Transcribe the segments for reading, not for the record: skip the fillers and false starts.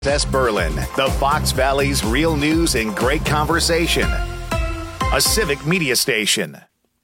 S. Berlin, the Fox Valley's real news and great conversation. A civic media station.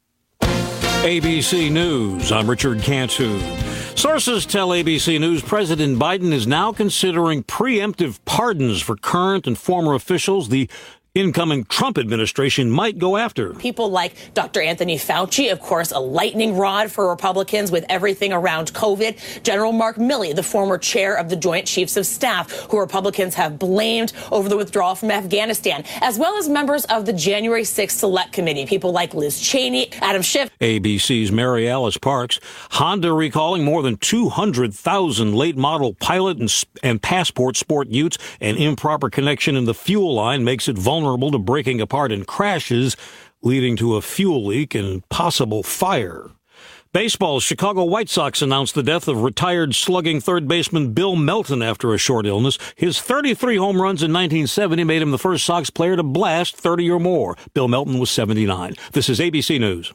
ABC News, I'm Richard Cantu. Sources tell ABC News President Biden is now considering preemptive pardons for current and former officials the incoming Trump administration might go after. People like Dr. Anthony Fauci, of course, a lightning rod for Republicans with everything around COVID. General Mark Milley, the former chair of the Joint Chiefs of Staff, who Republicans have blamed over the withdrawal from Afghanistan, as well as members of the January 6th Select Committee, people like Liz Cheney, Adam Schiff. ABC's Mary Alice Parks. Honda recalling more than 200,000 late model Pilot and Passport sport utes. An improper connection in the fuel line makes it vulnerable to breaking apart in crashes, leading to a fuel leak and possible fire. Baseball's Chicago White Sox announced the death of retired slugging third baseman Bill Melton after a short illness. His 33 home runs in 1970 made him the first Sox player to blast 30 or more. Bill Melton was 79. This is ABC News.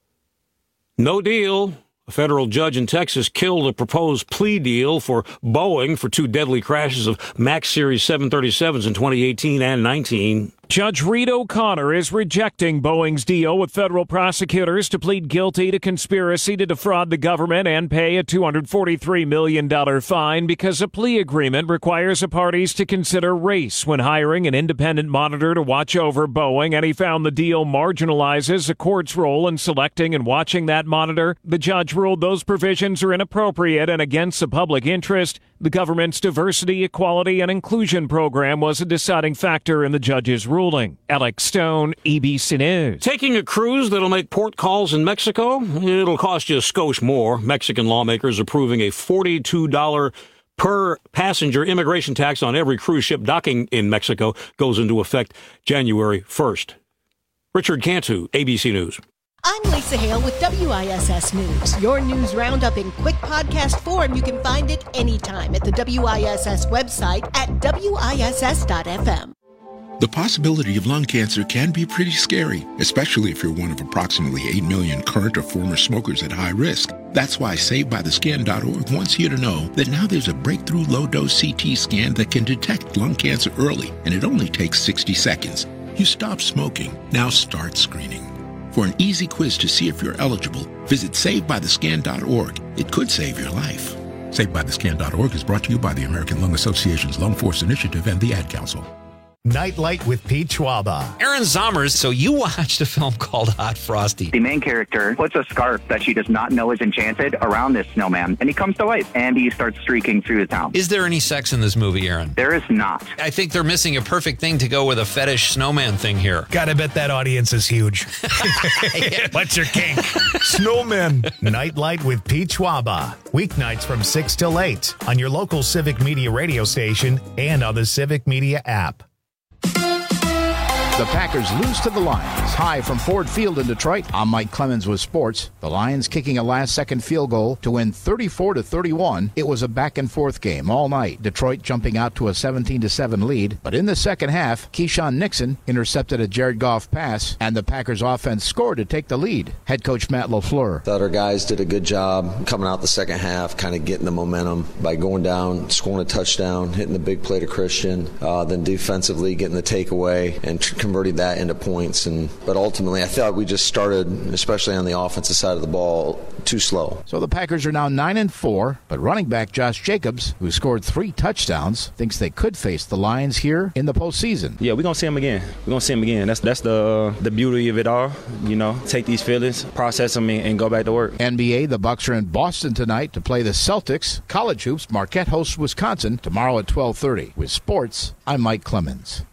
No deal. A federal judge in Texas killed a proposed plea deal for Boeing for two deadly crashes of MAX Series 737s in 2018 and 19. Judge Reed O'Connor is rejecting Boeing's deal with federal prosecutors to plead guilty to conspiracy to defraud the government and pay a $243 million fine because a plea agreement requires the parties to consider race when hiring an independent monitor to watch over Boeing, and he found the deal marginalizes the court's role in selecting and watching that monitor. The judge ruled those provisions are inappropriate and against the public interest. The government's diversity, equality, and inclusion program was a deciding factor in the judge's ruling. Alex Stone, ABC News. Taking a cruise that'll make port calls in Mexico? It'll cost you a skosh more. Mexican lawmakers approving a $42 per passenger immigration tax on every cruise ship docking in Mexico goes into effect January 1st. Richard Cantu, ABC News. I'm Lisa Hale with WISS News. Your news roundup in quick podcast form. You can find it anytime at the WISS website at WISS.FM. The possibility of lung cancer can be pretty scary, especially if you're one of approximately 8 million current or former smokers at high risk. That's why SaveByTheScan.org wants you to know that now there's a breakthrough low-dose CT scan that can detect lung cancer early, and it only takes 60 seconds. You stop smoking, now start screening. For an easy quiz to see if you're eligible, visit SaveByTheScan.org. It could save your life. SaveByTheScan.org is brought to you by the American Lung Association's Lung Force Initiative and the Ad Council. Nightlight with Pete Schwaba. Aaron Zommers, so you watched a film called Hot Frosty. The main character puts a scarf that she does not know is enchanted around this snowman, and he comes to life, and he starts streaking through the town. Is there any sex in this movie, Aaron? There is not. I think they're missing a perfect thing to go with a fetish snowman thing here. Gotta bet that audience is huge. What's your kink? Snowmen. Nightlight with Pete Schwaba. Weeknights from 6 till 8 on your local Civic Media radio station and on the Civic Media app. The Packers lose to the Lions. Hi from Ford Field in Detroit. I'm Mike Clemens with sports. The Lions kicking a last-second field goal to win 34-31. It was a back-and-forth game all night. Detroit jumping out to a 17-7 lead. But in the second half, Keyshawn Nixon intercepted a Jared Goff pass, and the Packers offense scored to take the lead. Head coach Matt LaFleur. Thought our guys did a good job coming out the second half, kind of getting the momentum by going down, scoring a touchdown, hitting the big play to Christian, then defensively getting the takeaway and converting that into points. But ultimately, I thought we just started, especially on the offensive side of the ball, too slow. So the Packers are now 9-4, but running back Josh Jacobs, who scored 3 touchdowns, thinks they could face the Lions here in the postseason. Yeah, we're going to see them again. We're going to see them again. That's the beauty of it all. You know, take these feelings, process them, and go back to work. NBA, the Bucks are in Boston tonight to play the Celtics. College hoops, Marquette hosts Wisconsin tomorrow at 12:30. With sports, I'm Mike Clemens.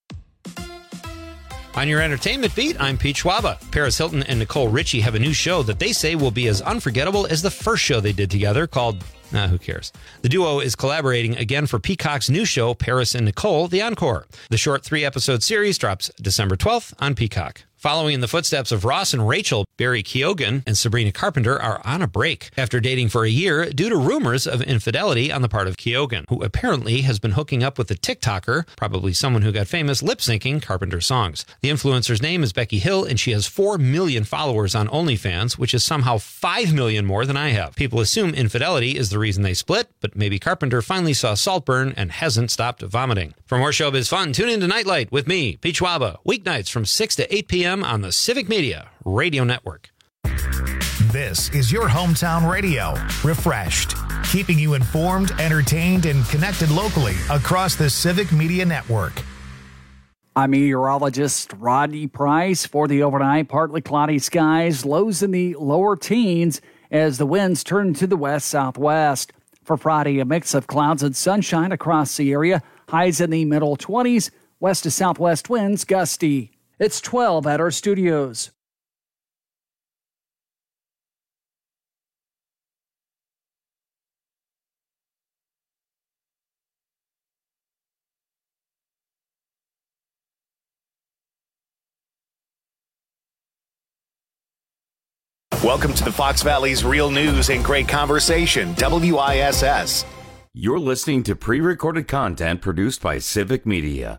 On your entertainment beat, I'm Pete Schwaba. Paris Hilton and Nicole Richie have a new show that they say will be as unforgettable as the first show they did together called, who cares? The duo is collaborating again for Peacock's new show, Paris and Nicole, The Encore. The short 3-episode series drops December 12th on Peacock. Following in the footsteps of Ross and Rachel, Barry Keoghan and Sabrina Carpenter are on a break after dating for a year due to rumors of infidelity on the part of Keoghan, who apparently has been hooking up with a TikToker, probably someone who got famous lip-syncing Carpenter songs. The influencer's name is Becky Hill, and she has 4 million followers on OnlyFans, which is somehow 5 million more than I have. People assume infidelity is the reason they split, but maybe Carpenter finally saw Saltburn and hasn't stopped vomiting. For more showbiz fun, tune in to Nightlight with me, Pete Schwaba, weeknights from 6 to 8 p.m. on the Civic Media Radio Network. This is your hometown radio, Refreshed, keeping you informed, entertained, and connected locally across the Civic Media Network. I'm meteorologist Rodney Price. For the overnight, partly cloudy skies, lows in the lower teens as the winds turn to the west-southwest. For Friday, a mix of clouds and sunshine across the area, highs in the middle 20s, west to southwest winds gusty. It's 12 at our studios. Welcome to the Fox Valley's Real News and Great Conversation, WISS. You're listening to pre-recorded content produced by Civic Media.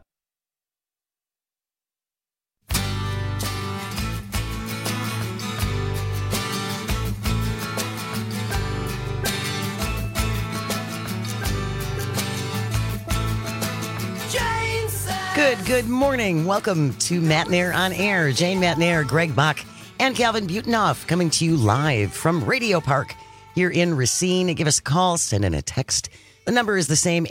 Good morning. Welcome to Matt Nair on Air. Jane Matt Nair, Greg Bach, and Calvin Butenhoff coming to you live from Radio Park here in Racine. Give us a call, send in a text. The number is the same,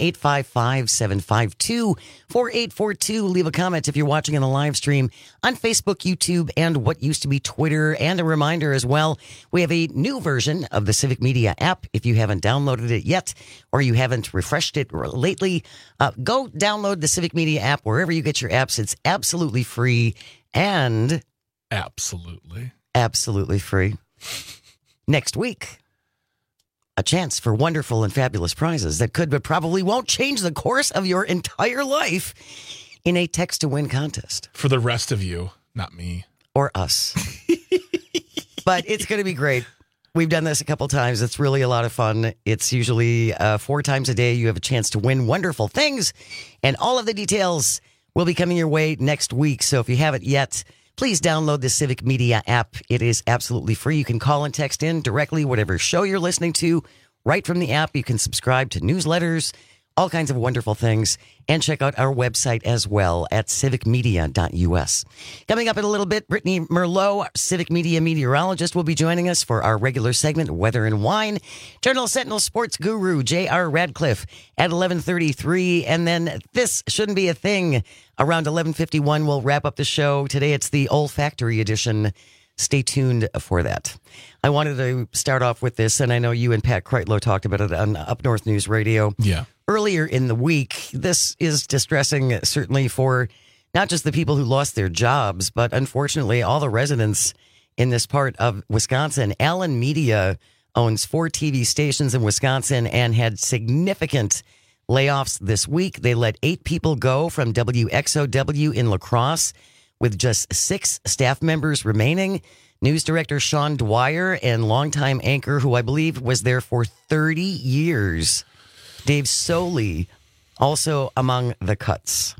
855-752-4842. Leave a comment if you're watching on the live stream on Facebook, YouTube, and what used to be Twitter. And a reminder as well, we have a new version of the Civic Media app. If you haven't downloaded it yet or you haven't refreshed it lately, go download the Civic Media app wherever you get your apps. It's absolutely free and... Absolutely free. Next week, a chance for wonderful and fabulous prizes that could but probably won't change the course of your entire life in a text-to-win contest. For the rest of you, not me. Or us. But it's going to be great. We've done this a couple times. It's really a lot of fun. It's usually 4 times a day. You have a chance to win wonderful things. And all of the details will be coming your way next week. So if you haven't yet, please download the Civic Media app. It is absolutely free. You can call and text in directly, whatever show you're listening to, right from the app. You can subscribe to newsletters, all kinds of wonderful things, and check out our website as well at civicmedia.us. Coming up in a little bit, Brittany Merlot, Civic Media meteorologist, will be joining us for our regular segment, Weather and Wine. Journal Sentinel sports guru J.R. Radcliffe at 11:33, and then This Shouldn't Be a Thing around 11:51. We'll wrap up the show. Today it's the olfactory edition. Stay tuned for that. I wanted to start off with this, and I know you and Pat Kreitlow talked about it on Up North News Radio. Yeah. Earlier in the week. This is distressing, certainly for not just the people who lost their jobs, but unfortunately all the residents in this part of Wisconsin. Allen Media owns 4 TV stations in Wisconsin and had significant layoffs this week. They let 8 people go from WXOW in La Crosse, with just 6 staff members remaining. News director Sean Dwyer and longtime anchor, who I believe was there for 30 years, Dave Soley, also among the cuts.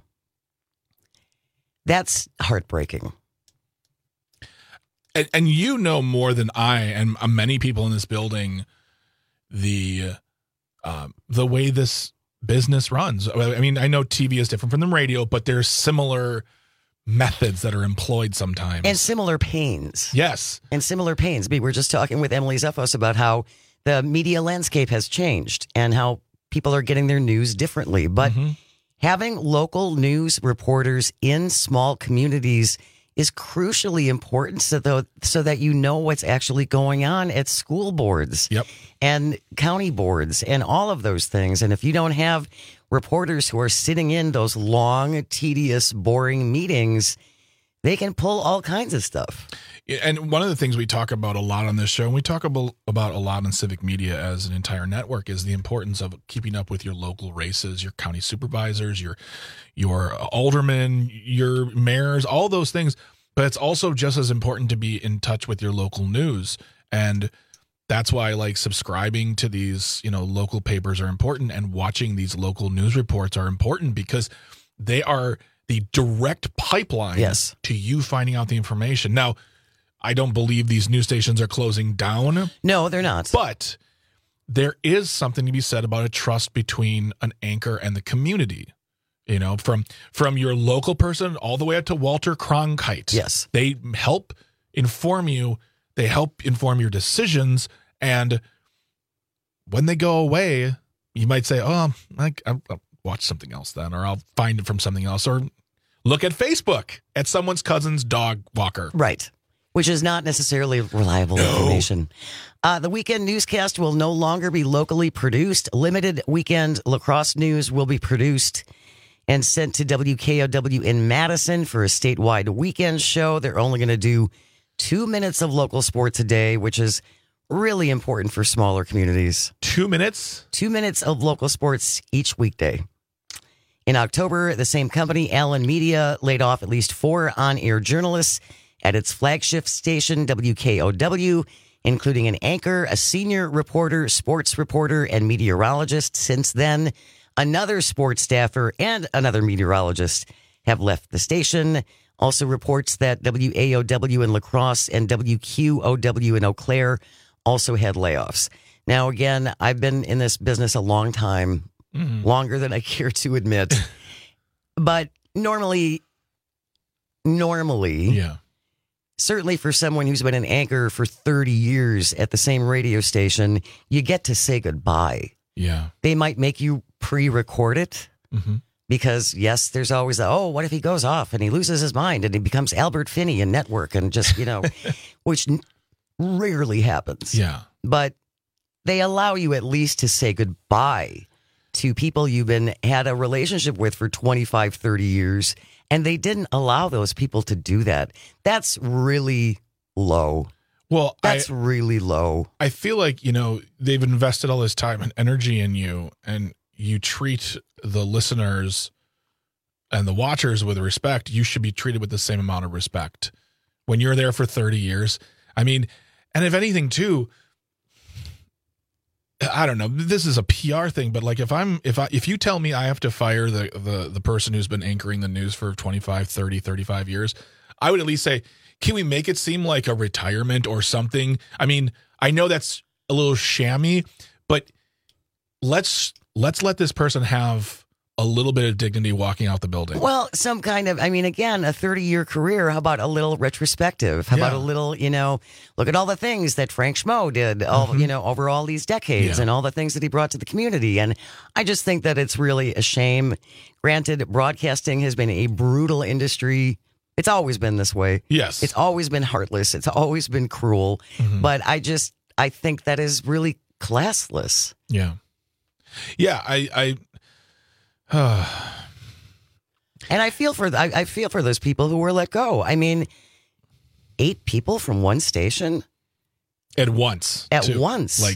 That's heartbreaking. And you know more than I and many people in this building the way this business runs. I mean, I know TV is different from the radio, but there's similar methods that are employed sometimes. And similar pains. Yes. And similar pains. We were just talking with Emily Zeffos about how the media landscape has changed and how people are getting their news differently. But having local news reporters in small communities is crucially important so that you know what's actually going on at school boards and county boards and all of those things. And if you don't have reporters who are sitting in those long, tedious, boring meetings, they can pull all kinds of stuff. And one of the things we talk about a lot on this show, and we talk about a lot in Civic Media as an entire network, is the importance of keeping up with your local races, your county supervisors, your aldermen, your mayors, all those things. But it's also just as important to be in touch with your local news. And that's why like subscribing to these, local papers are important, and watching these local news reports are important, because they are the direct pipeline to you finding out the information. Now, I don't believe these news stations are closing down. No, they're not. But there is something to be said about a trust between an anchor and the community. From your local person all the way up to Walter Cronkite. Yes. They help inform you. They help inform your decisions. And when they go away, you might say, I'll watch something else then, or I'll find it from something else, or look at Facebook at someone's cousin's dog walker. Right. Which is not necessarily reliable information. The weekend newscast will no longer be locally produced. Limited weekend lacrosse news will be produced and sent to WKOW in Madison for a statewide weekend show. They're only going to do 2 minutes of local sports a day, which is really important for smaller communities. 2 minutes? 2 minutes of local sports each weekday. In October, the same company, Allen Media, laid off at least 4 on-air journalists at its flagship station, WKOW, including an anchor, a senior reporter, sports reporter, and meteorologist. Since then, another sports staffer and another meteorologist have left the station. Also reports that WAOW in La Crosse and WQOW in Eau Claire also had layoffs. Now, again, I've been in this business a long time, longer than I care to admit. But normally, certainly for someone who's been an anchor for 30 years at the same radio station, you get to say goodbye. Yeah. They might make you pre-record it because, yes, there's always what if he goes off and he loses his mind and he becomes Albert Finney in Network and just, which rarely happens. Yeah. But they allow you at least to say goodbye to people you've had a relationship with for 25, 30 years. And they didn't allow those people to do that. That's really low. Well, that's really low. I feel like, they've invested all this time and energy in you, and you treat the listeners and the watchers with respect. You should be treated with the same amount of respect when you're there for 30 years. I mean, and if anything too, I don't know, this is a PR thing, but like if you tell me I have to fire the person who's been anchoring the news for 25, 30, 35 years, I would at least say, can we make it seem like a retirement or something? I mean, I know that's a little shammy, but let's let this person have a little bit of dignity walking out the building. Well, some kind of, again, a 30-year career. How about a little retrospective? How about a little, look at all the things that Frank Schmo did, over all these decades and all the things that he brought to the community. And I just think that it's really a shame. Granted, broadcasting has been a brutal industry. It's always been this way. Yes. It's always been heartless. It's always been cruel. But I think that is really classless. Yeah. Yeah, and I feel for those people who were let go. 8 people from one station at once. Like,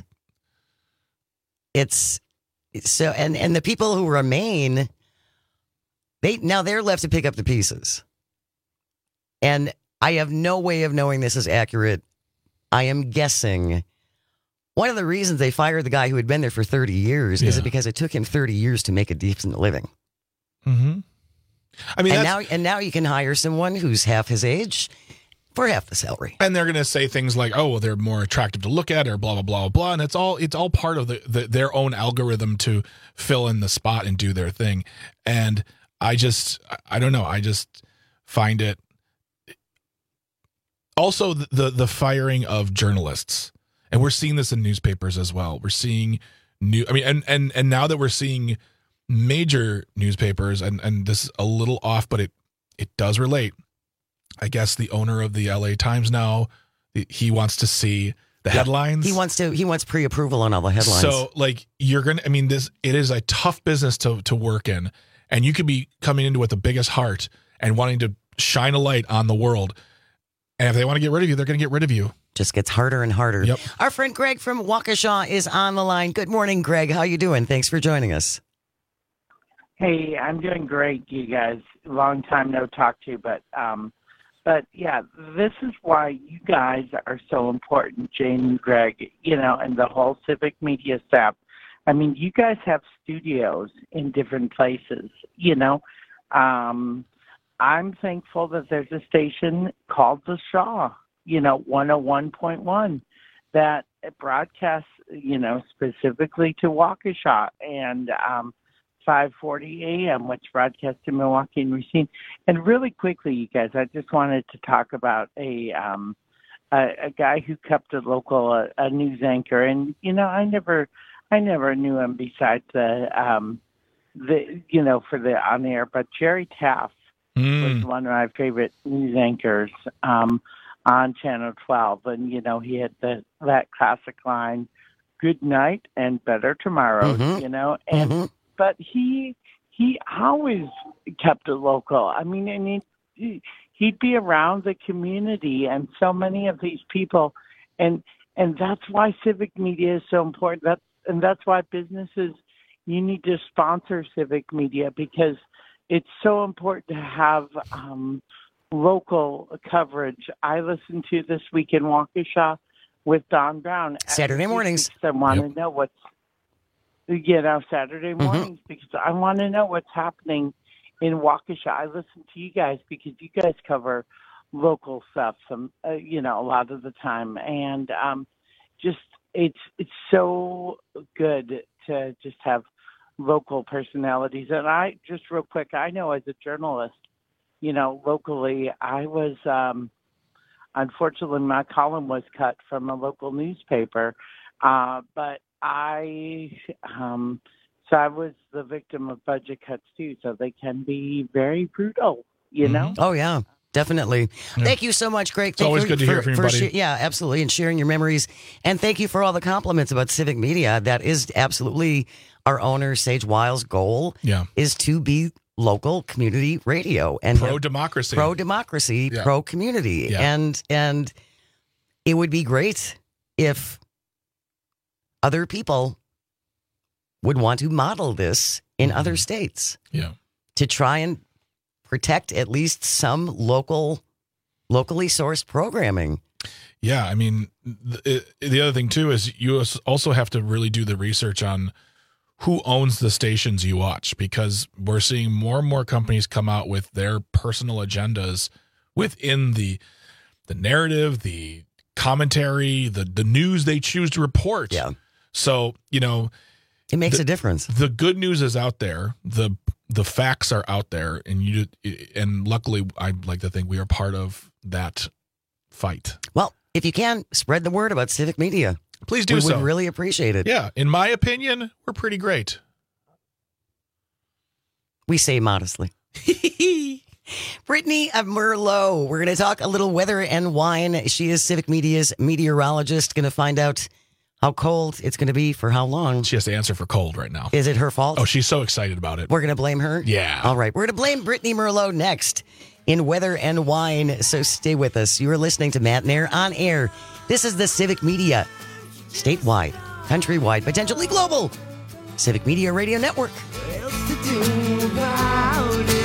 it's so, and the people who remain, they're left to pick up the pieces. And I have no way of knowing this is accurate. I am guessing one of the reasons they fired the guy who had been there for 30 years is because it took him 30 years to make a decent living. Mm-hmm. Now you can hire someone who's half his age for half the salary. And they're going to say things like, "Oh, well, they're more attractive to look at," or blah blah blah blah. And it's all part of their own algorithm to fill in the spot and do their thing. And I don't know. I just find it. Also, the firing of journalists. And we're seeing this in newspapers as well. We're seeing and now that we're seeing major newspapers, and this is a little off, but it does relate. I guess the owner of the LA Times now, he wants to see the headlines. He wants pre-approval on all the headlines. So like it is a tough business to work in, and you could be coming into it with the biggest heart and wanting to shine a light on the world. And if they want to get rid of you, they're going to get rid of you. Just gets harder and harder. Yep. Our friend Greg from Waukesha is on the line. Good morning, Greg. How you doing? Thanks for joining us. Hey, I'm doing great, you guys. Long time no talk to, but But, yeah, this is why you guys are so important, Jane and Greg, and the whole Civic Media staff. I mean, you guys have studios in different places, I'm thankful that there's a station called The Shaw, 101.1, that broadcasts, specifically to Waukesha, and 540 AM, which broadcasts to Milwaukee and Racine. And really quickly, you guys, I just wanted to talk about a guy who kept a local a news anchor, and I never knew him besides the for the on air. But Jerry Taft was one of my favorite news anchors on Channel 12, and he had that classic line, "Good night and better tomorrow," and. But he always kept it local. I mean, and he'd be around the community and so many of these people, and that's why civic media is so important. That's why businesses, you need to sponsor civic media, because it's so important to have local coverage. I listened to This Week in Waukesha with Don Brown Saturday mornings. I want to know what's Saturday mornings, because I want to know what's happening in Waukesha. I listen to you guys because you guys cover local stuff, a lot of the time, and it's so good to just have local personalities. And I just real quick, I know as a journalist, locally, I was unfortunately my column was cut from a local newspaper, but I was the victim of budget cuts too, so they can be very brutal, Oh yeah, definitely. Yeah. Thank you so much, Greg. It's always good to hear from you, buddy. Yeah, absolutely, and sharing your memories. And thank you for all the compliments about Civic Media. That is absolutely our owner, Sage Wiles' goal. Yeah, is to be local community radio and pro-democracy, yeah. Pro-community, yeah. And it would be great if other people would want to model this in other states. Yeah. To try and protect at least some locally sourced programming. Yeah, I mean, the other thing too is you also have to really do the research on who owns the stations you watch, because we're seeing more and more companies come out with their personal agendas within the narrative, the commentary, the news they choose to report. Yeah. So, it makes a difference. The good news is out there. The facts are out there, and luckily, I like to think we are part of that fight. Well, if you can, spread the word about Civic Media. Please do so. We would really appreciate it. Yeah, in my opinion, we're pretty great. We say modestly. Brittany Merlot. We're going to talk a little weather and wine. She is Civic Media's meteorologist. Going to find out how cold it's going to be for how long. She has to answer for cold right now. Is it her fault? Oh, she's so excited about it. We're going to blame her? Yeah. All right. We're going to blame Brittany Merlot next in Weather and Wine. So stay with us. You are listening to Matt Nair on air. This is the Civic Media statewide, countrywide, potentially global Civic Media Radio Network. What else to do about it?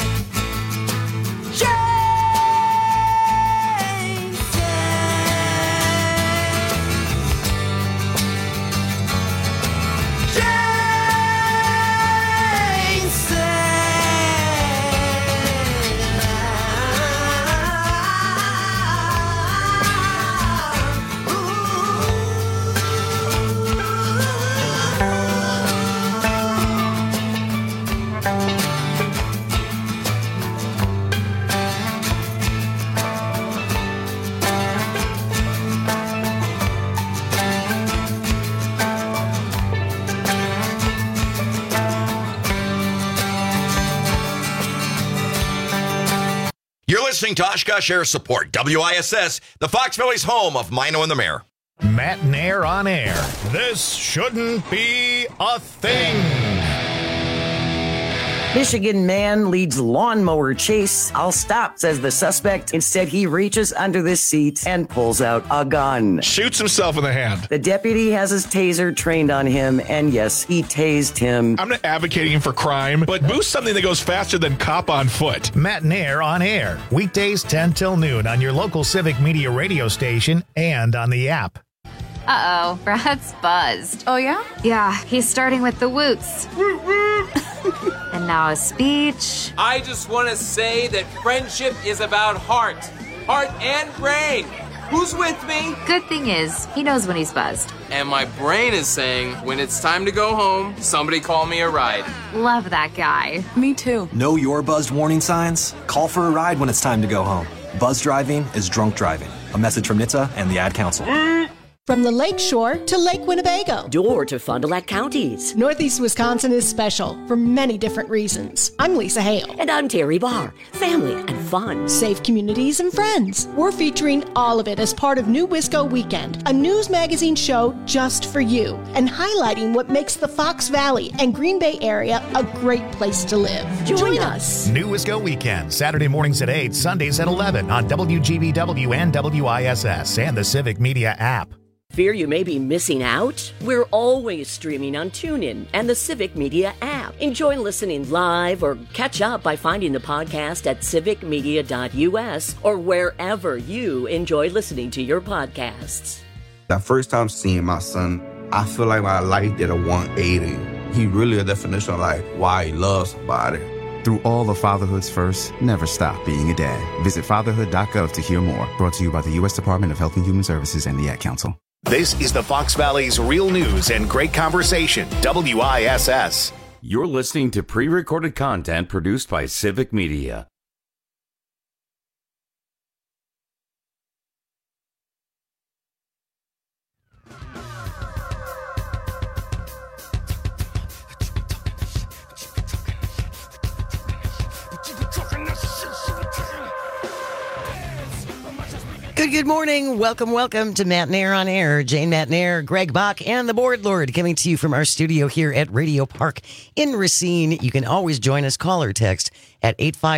Listening to Oshkosh Air Support, WISS, the Fox Valley's home of Mino and the Mayor. Matt Nair on air. This shouldn't be a thing. Michigan man leads lawnmower chase. I'll stop, says the suspect. Instead, he reaches under the seat and pulls out a gun. Shoots himself in the hand. The deputy has his taser trained on him, and yes, he tased him. I'm not advocating for crime, but boost something that goes faster than cop on foot. Matt and Air on air. Weekdays 10 till noon on your local Civic Media radio station and on the app. Uh-oh, Brad's buzzed. Oh, yeah? Yeah, he's starting with the woots. And now a speech. I just want to say that friendship is about heart and brain. Who's with me? Good thing is, he knows when he's buzzed. And my brain is saying, when it's time to go home, somebody call me a ride. Love that guy. Me too. Know your buzzed warning signs? Call for a ride when it's time to go home. Buzz driving is drunk driving. A message from NHTSA and the Ad Council. From the Lake Shore to Lake Winnebago. Door to Fond du Lac counties. Northeast Wisconsin is special for many different reasons. I'm Lisa Hale. And I'm Terry Barr. Family and fun. Safe communities and friends. We're featuring all of it as part of New Wisco Weekend, a news magazine show just for you, and highlighting what makes the Fox Valley and Green Bay area a great place to live. Join us. New Wisco Weekend, Saturday mornings at 8, Sundays at 11 on WGBW and WISS and the Civic Media app. Fear you may be missing out? We're always streaming on TuneIn and the Civic Media app. Enjoy listening live or catch up by finding the podcast at civicmedia.us or wherever you enjoy listening to your podcasts. That first time seeing my son, I feel like my life did a 180. He really a definition of like why he loves somebody. Through all of fatherhood's first, never stop being a dad. Visit fatherhood.gov to hear more. Brought to you by the U.S. Department of Health and Human Services and the Ad Council. This is the Fox Valley's real news and great conversation, WISS. You're listening to pre-recorded content produced by Civic Media. Good morning. Welcome to Matt and Air on Air. Jane Matt and Air, Greg Bach, and the Board Lord coming to you from our studio here at Radio Park in Racine. You can always join us, call or text at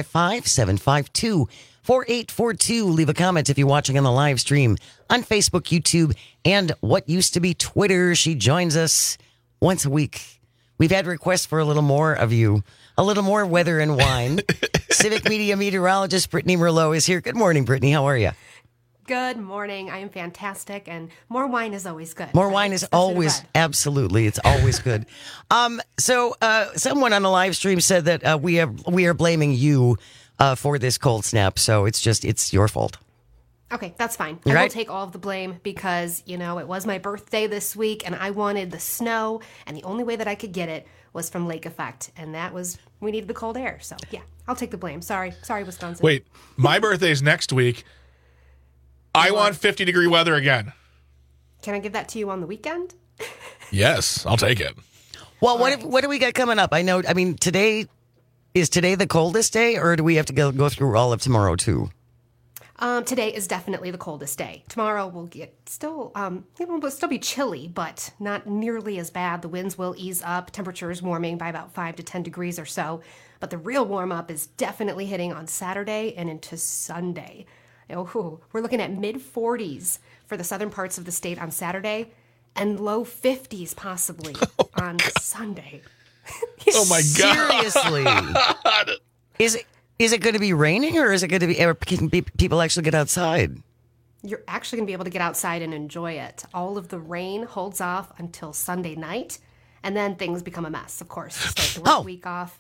855-752-4842. Leave a comment if you're watching on the live stream on Facebook, YouTube, and what used to be Twitter. She joins us once a week. We've had requests for a little more of you, a little more weather and wine. Civic Media meteorologist Brittany Merlot is here. Good morning, Brittany. How are you? Good morning. I am fantastic, and more wine is always good. More wine is always, absolutely, it's always good. So someone on the live stream said that we are blaming you for this cold snap, so it's your fault. Okay, that's fine. You're I will right. take all of the blame because, it was my birthday this week, and I wanted the snow, and the only way that I could get it was from lake effect, and we needed the cold air. So, yeah, I'll take the blame. Sorry, Wisconsin. Wait, my birthday's next week. I want 50-degree weather again. Can I give that to you on the weekend? Yes, I'll take it. Well, what do we got coming up? Today is the coldest day, or do we have to go through all of tomorrow too? Today is definitely the coldest day. Tomorrow will get will still be chilly, but not nearly as bad. The winds will ease up. Temperatures warming by about 5 to 10 degrees or so. But the real warm up is definitely hitting on Saturday and into Sunday. Oh, we're looking at mid-40s for the southern parts of the state on Saturday and low 50s possibly on Sunday. Oh my God. Seriously. Is it going to be raining, or is it going to be, or can people actually get outside? You're actually going to be able to get outside and enjoy it. All of the rain holds off until Sunday night, and then things become a mess, of course. Start the work week off,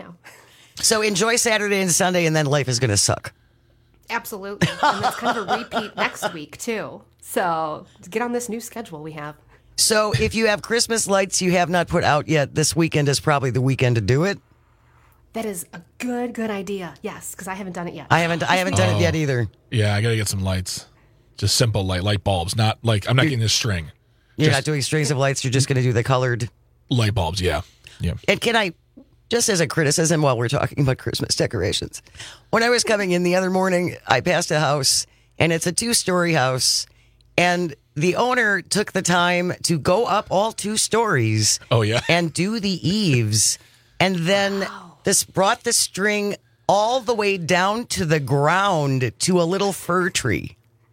So enjoy Saturday and Sunday, and then life is going to suck. Absolutely. And that's kind of a repeat next week, too. So get on this new schedule we have. So if you have Christmas lights you have not put out yet, this weekend is probably the weekend to do it. That is a good idea. Yes, because I haven't done it yet. I haven't done it yet either. Yeah, I got to get some lights. Just simple light bulbs. Not like, I'm not getting this string. You're not doing strings of lights. You're just going to do the colored light bulbs. Yeah. And can I, just as a criticism while we're talking about Christmas decorations, when I was coming in the other morning, I passed a house, and it's a 2-story house, and the owner took the time to go up all 2 stories. Oh, yeah. And do the eaves, and then This brought the string all the way down to the ground to a little fir tree.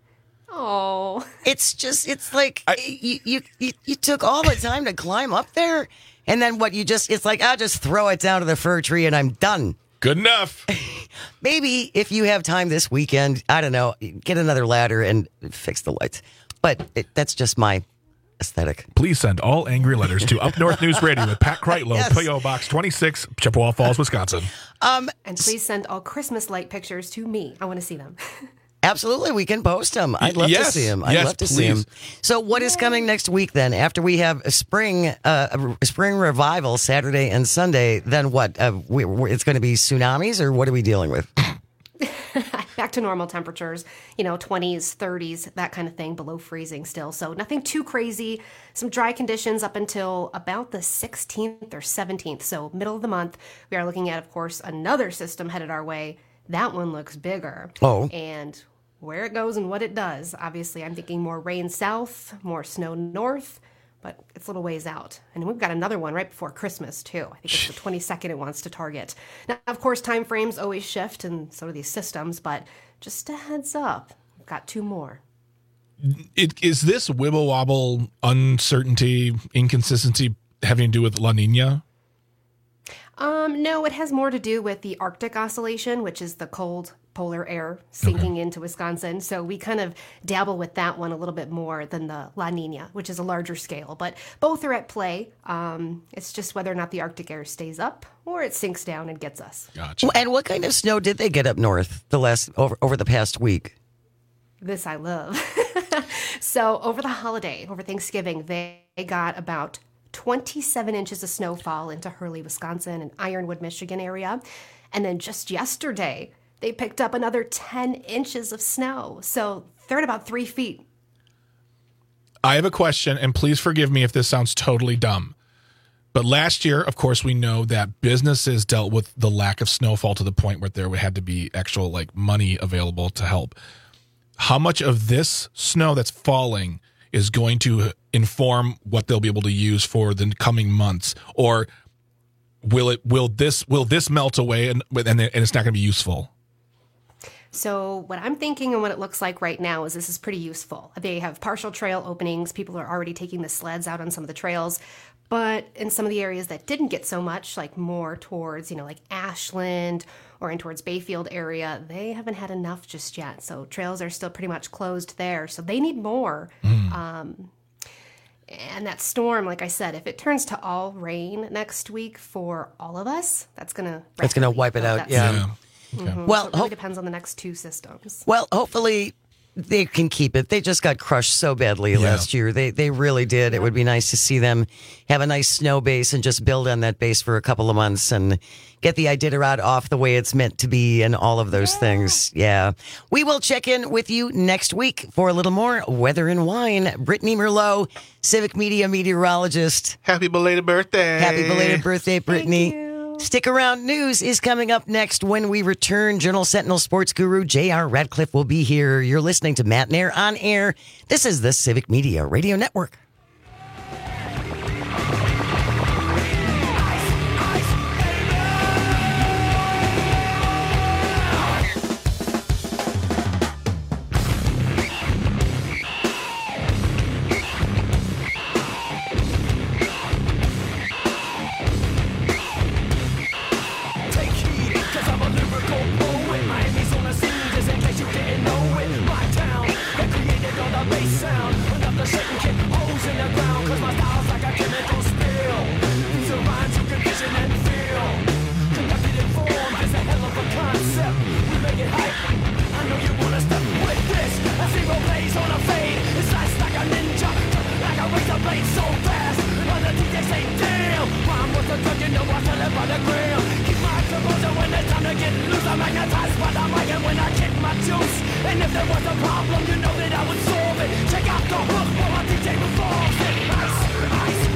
Oh, it's like you took all the time to climb up there, and then it's like, I'll just throw it down to the fir tree and I'm done. Good enough. Maybe if you have time this weekend, I don't know, get another ladder and fix the lights. But that's just my aesthetic. Please send all angry letters to Up North News Radio with Pat Kreitlow, Yes. P.O. Box 26, Chippewa Falls, Wisconsin. and please send all Christmas light pictures to me. I want to see them. Absolutely, we can post them. I'd love to Yes. see them. I'd Yes, love to see them. please. So, what is coming next week then? After we have a spring revival Saturday and Sunday, then what? It's going to be tsunamis, or what are we dealing with? Back to normal temperatures, 20s, 30s, that kind of thing, below freezing still. So nothing too crazy. Some dry conditions up until about the 16th or 17th. So middle of the month, we are looking at, of course, another system headed our way. That one looks bigger. Oh. And where it goes and what it does, obviously, I'm thinking more rain south, more snow north, but it's a little ways out. And we've got another one right before Christmas, too. I think it's the 22nd it wants to target. Now, of course, time frames always shift, and so do these systems, but just a heads up, we've got 2 more. Is this wibble wobble, uncertainty, inconsistency having to do with La Nina? No, it has more to do with the Arctic Oscillation, which is the cold polar air sinking into Wisconsin. So we kind of dabble with that one a little bit more than the La Nina, which is a larger scale. But both are at play. It's just whether or not the Arctic air stays up or it sinks down and gets us. Gotcha. And what kind of snow did they get up north over the past week? This I love. So over the holiday, over Thanksgiving, they got about 27 inches of snowfall into Hurley, Wisconsin and Ironwood, Michigan area. And then just yesterday, they picked up another 10 inches of snow. So they're at about 3 feet. I have a question, and please forgive me if this sounds totally dumb. But last year, of course, we know that businesses dealt with the lack of snowfall to the point where there had to be actual money available to help. How much of this snow that's falling is going to inform what they'll be able to use for the coming months, or will this melt away and it's not going to be useful? So what I'm thinking and what it looks like right now is this is pretty useful. They have partial trail openings. People are already taking the sleds out on some of the trails. But in some of the areas that didn't get so much, like more towards, like Ashland or in towards Bayfield area, they haven't had enough just yet. So trails are still pretty much closed there. So they need more. And that storm, like I said, if it turns to all rain next week for all of us, that's going to wipe it out. Yeah. Okay. Well, so it really depends on the next 2 systems. Well, hopefully they can keep it. They just got crushed so badly last year. They really did. It would be nice to see them have a nice snow base and just build on that base for a couple of months and get the Iditarod off the way it's meant to be and all of those things. Yeah. We will check in with you next week for a little more weather and wine. Brittany Merlot, Civic Media meteorologist. Happy belated birthday. Happy belated birthday, Brittany. Stick around. News is coming up next when we return. Journal Sentinel sports guru J.R. Radcliffe will be here. You're listening to Matt Nair on Air. This is the Civic Media Radio Network. And if there was a problem, you know that I would solve it. Check out the hook while I DJ performs it. Ice, ice.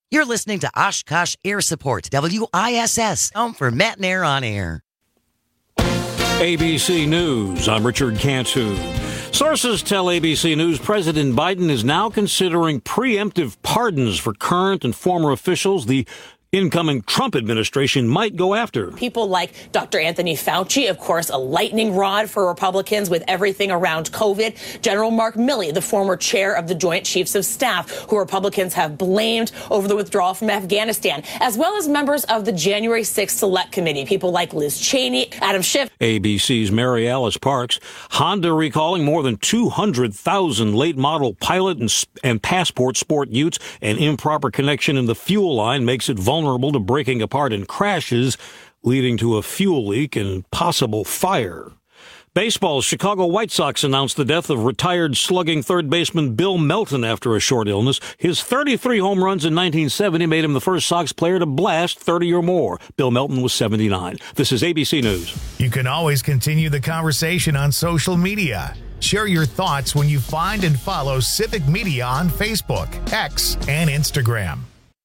You're listening to Oshkosh Air Support, WISS, home for Matt and Air on Air. ABC News, I'm Richard Cantu. Sources tell ABC News President Biden is now considering preemptive pardons for current and former officials the incoming Trump administration might go after. People like Dr. Anthony Fauci, of course, a lightning rod for Republicans with everything around COVID. General Mark Milley, the former chair of the Joint Chiefs of Staff, who Republicans have blamed over the withdrawal from Afghanistan, as well as members of the January 6th Select Committee, people like Liz Cheney, Adam Schiff. ABC's Mary Alice Parks. Honda recalling more than 200,000 late model Pilot and Passport sport utes. An improper connection in the fuel line makes it vulnerable to breaking apart in crashes, leading to a fuel leak and possible fire. Baseball's Chicago White Sox announced the death of retired slugging third baseman Bill Melton after a short illness. His 33 home runs in 1970 made him the first Sox player to blast 30 or more. Bill Melton was 79. This is ABC News. You can always continue the conversation on social media. Share your thoughts when you find and follow Civic Media on Facebook, X, and Instagram.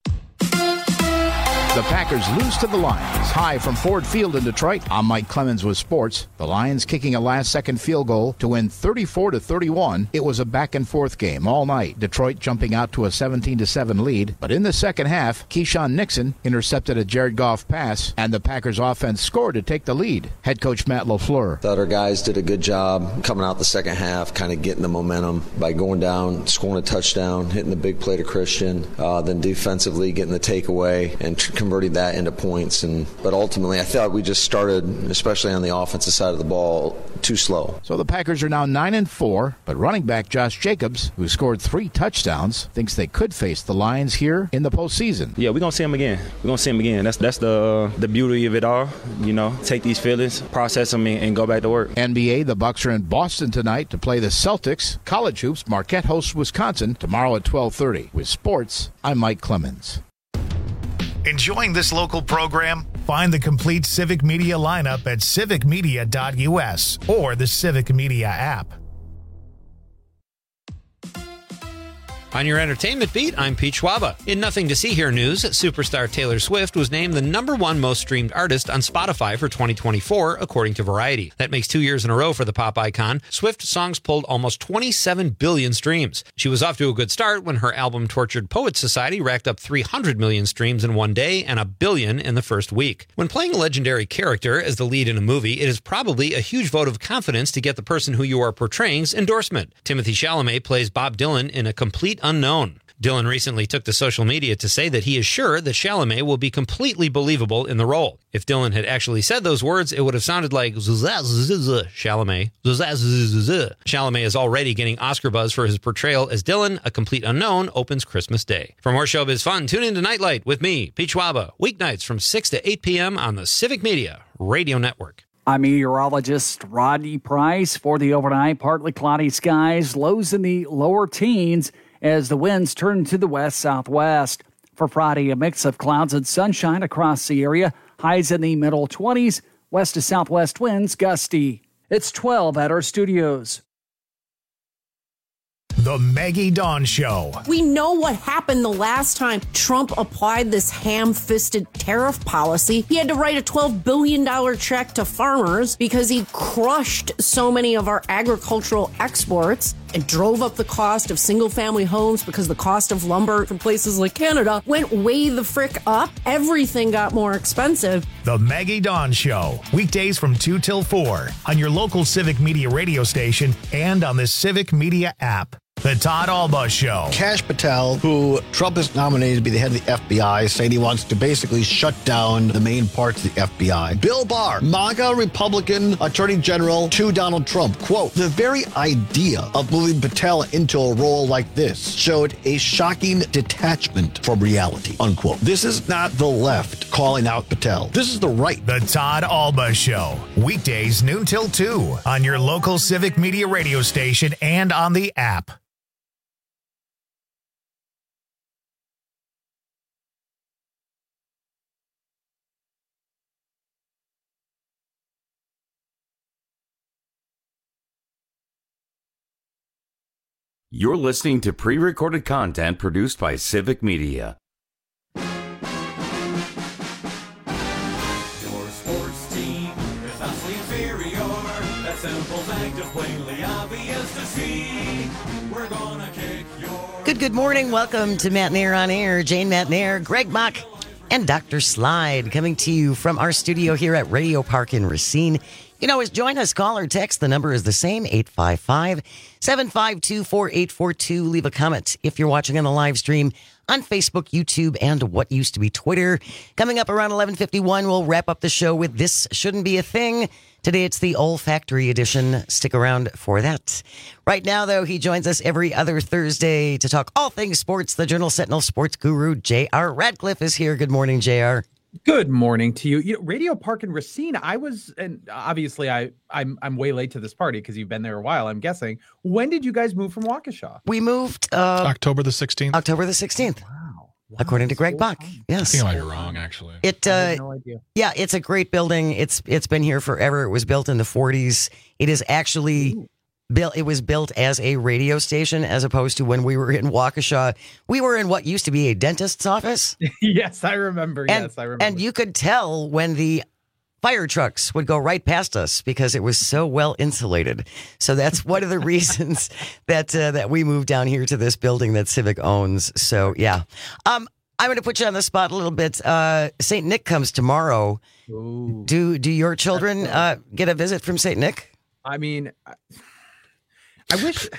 The Packers lose to the Lions. Hi from Ford Field in Detroit. I'm Mike Clemens with sports. The Lions kicking a last-second field goal to win 34-31. It was a back-and-forth game all night. Detroit jumping out to a 17-7 lead. But in the second half, Keyshawn Nixon intercepted a Jared Goff pass, and the Packers offense scored to take the lead. Head coach Matt LaFleur. Thought our guys did a good job coming out the second half, kind of getting the momentum by going down, scoring a touchdown, hitting the big play to Christian, then defensively getting the takeaway and converting that into points. But ultimately, I thought we just started, especially on the offensive side of the ball, too slow. So the Packers are now 9-4, but running back Josh Jacobs, who scored 3 touchdowns, thinks they could face the Lions here in the postseason. Yeah, we're going to see them again. That's the beauty of it all. You know, take these feelings, process them, and go back to work. NBA, the Bucks are in Boston tonight to play the Celtics. College hoops, Marquette hosts Wisconsin tomorrow at 12:30. With sports, I'm Mike Clemens. Enjoying this local program? Find the complete Civic Media lineup at civicmedia.us or the Civic Media app. On your entertainment beat, I'm Pete Schwaba. In Nothing to See Here news, superstar Taylor Swift was named the #1 most streamed artist on Spotify for 2024, according to Variety. That makes 2 years in a row for the pop icon. Swift songs pulled almost 27 billion streams. She was off to a good start when her album Tortured Poets Society racked up 300 million streams in one day and 1 billion in the first week. When playing a legendary character as the lead in a movie, it is probably a huge vote of confidence to get the person who you are portraying's endorsement. Timothée Chalamet plays Bob Dylan in A Complete Unknown. Dylan recently took to social media to say that he is sure that Chalamet will be completely believable in the role. If Dylan had actually said those words, it would have sounded like Chalamet. Chalamet is already getting Oscar buzz for his portrayal as Dylan. A Complete Unknown opens Christmas Day. For more showbiz fun, tune in to Nightlight with me, Pete Schwaba, weeknights from 6 to 8 p.m. on the Civic Media Radio Network. I'm meteorologist Rodney Price. For the overnight, partly cloudy skies, lows in the lower teens as the winds turn to the west-southwest. For Friday, a mix of clouds and sunshine across the area. Highs in the middle 20s, west to southwest winds gusty. It's 12 at our studios. The Maggie Dawn Show. We know what happened the last time Trump applied this ham-fisted tariff policy. He had to write a $12 billion check to farmers because he crushed so many of our agricultural exports and drove up the cost of single-family homes because the cost of lumber from places like Canada went way the frick up. Everything got more expensive. The Maggie Dawn Show. Weekdays from 2 till 4 on your local Civic Media radio station and on the Civic Media app. The Todd Alba Show. Kash Patel, who Trump has nominated to be the head of the FBI, saying he wants to basically shut down the main parts of the FBI. Bill Barr, MAGA Republican Attorney General to Donald Trump. Quote, the very idea of moving Patel into a role like this showed a shocking detachment from reality, unquote. This is not the left calling out Patel. This is the right. The Todd Alba Show. Weekdays noon till 2 on your local Civic Media radio station and on the app. You're listening to pre-recorded content produced by Civic Media. simple fact is plainly obvious to see. We're gonna kick your... Good morning. Welcome to Matt Nair on Air. Jane Matt Nair, Greg Bach, and Dr. Slide coming to you from our studio here at Radio Park in Racine. You can always join us, call or text. The number is the same, 855-752-4842. Leave a comment if you're watching on the live stream on Facebook, YouTube, and what used to be Twitter. Coming up around 11:51, we'll wrap up the show with This Shouldn't Be a Thing. Today it's the olfactory edition. Stick around for that. Right now, though, he joins us every other Thursday to talk all things sports. The Journal Sentinel sports guru, J.R. Radcliffe, is here. Good morning, J.R. Good morning to you. Radio Park in Racine. I was, and obviously I'm way late to this party because you've been there a while, I'm guessing. When did you guys move from Waukesha? We moved October the 16th. October the 16th. Wow. According to Greg Bach. Yes. I think I might be wrong, actually. I have no idea. Yeah, it's a great building. It's been here forever. It was built in the 40s. It is actually built. It was built as a radio station, as opposed to when we were in Waukesha. We were in what used to be a dentist's office. Yes, I remember. And you could tell when the fire trucks would go right past us because it was so well insulated. So that's one of the reasons that we moved down here to this building that Civic owns. So yeah, I'm going to put you on the spot a little bit. St. Nick comes tomorrow. Ooh. Do your children get a visit from St. Nick? I mean, I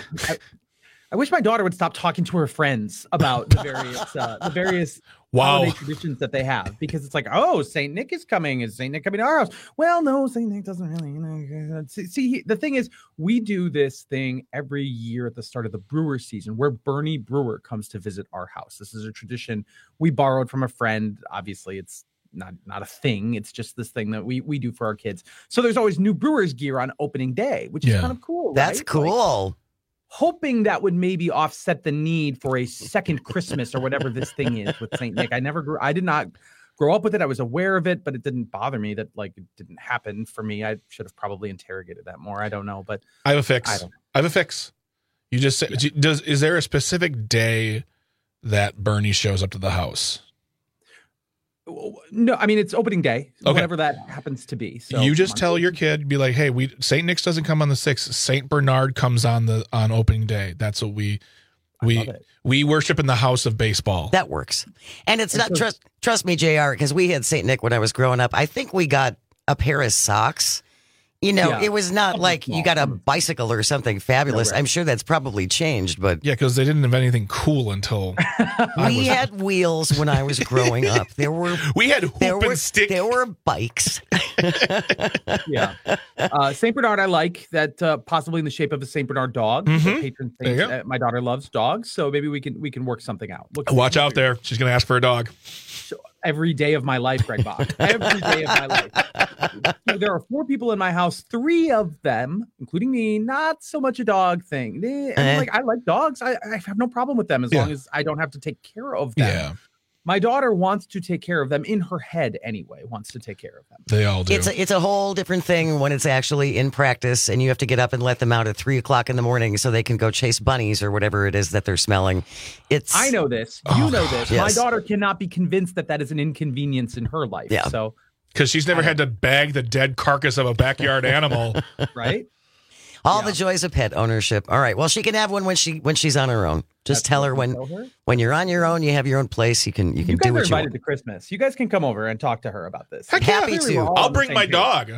wish my daughter would stop talking to her friends about the various holiday traditions that they have, because it's like, oh, St. Nick is coming. Is St. Nick coming to our house? Well, no, St. Nick doesn't really, See, the thing is, we do this thing every year at the start of the brewer season where Bernie Brewer comes to visit our house. This is a tradition we borrowed from a friend. Obviously, it's not a thing. It's just this thing that we do for our kids. So there's always new Brewers gear on opening day, which is kind of cool. That's right? cool. Like, hoping that would maybe offset the need for a second Christmas or whatever this thing is with St. Nick. I did not grow up with it. I was aware of it, but it didn't bother me that it didn't happen for me. I should have probably interrogated that more. I don't know, but I have a fix. You just say, is there a specific day that Bernie shows up to the house? No, I mean, it's opening day, whatever that happens to be. So you just tell your kid, be like, hey, St. Nick's doesn't come on the 6th. St. Bernard comes on opening day. That's what we worship in the house of baseball. That works. And it's not, trust me, JR, because we had St. Nick when I was growing up. I think we got a pair of socks. It was not like you got a bicycle or something fabulous. No, right. I'm sure that's probably changed, but yeah, because they didn't have anything cool until we had wheels when I was growing up. We had hoop and stick. There were bikes. Yeah, Saint Bernard. I like that, possibly in the shape of a Saint Bernard dog. Mm-hmm. Patron saint. My daughter loves dogs, so maybe we can work something out. Watch out there. She's going to ask for a dog. Every day of my life, Greg Bach. Every day of my life. There are 4 people in my house. 3 of them, including me, not so much a dog thing. I like dogs. I have no problem with them as long as I don't have to take care of them. Yeah. My daughter wants to take care of them in her head anyway, wants to take care of them. They all do. It's a whole different thing when it's actually in practice and you have to get up and let them out at 3:00 in the morning so they can go chase bunnies or whatever it is that they're smelling. I know this. You know this. Yes. My daughter cannot be convinced that is an inconvenience in her life. Yeah. So, because she's never had to bag the dead carcass of a backyard animal. Right? All the joys of pet ownership. All right. Well, she can have one when she's on her own. Just tell her when you're on your own, you have your own place. You can do what you want. You guys are invited to Christmas. You guys can come over and talk to her about this. Happy to. I'll bring my dog.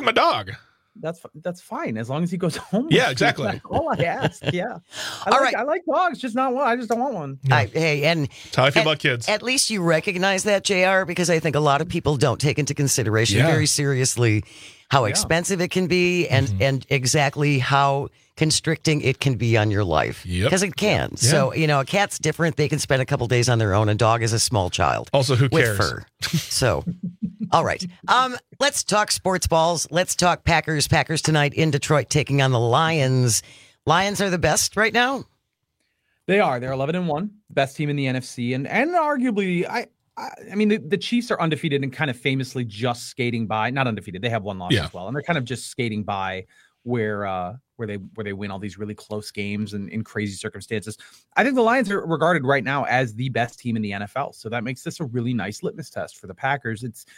That's fine as long as he goes home. Yeah, exactly. That's all I ask. Yeah. I like dogs, just not one. I just don't want one. Yeah. That's how I feel about kids. At least you recognize that, JR, because I think a lot of people don't take into consideration very seriously how expensive it can be and exactly how constricting it can be on your life. Because it can. Yeah. So, a cat's different. They can spend a couple days on their own. A dog is a small child. Also, who cares? With fur. So, all right. Let's talk sports balls. Let's talk Packers. Packers tonight in Detroit taking on the Lions. Lions are the best right now? They are. They're 11-1. Best team in the NFC. And arguably, I mean, the Chiefs are undefeated and kind of famously just skating by. Not undefeated. They have one loss as well. And they're kind of just skating by where they win all these really close games and in crazy circumstances. I think the Lions are regarded right now as the best team in the NFL. So that makes this a really nice litmus test for the Packers.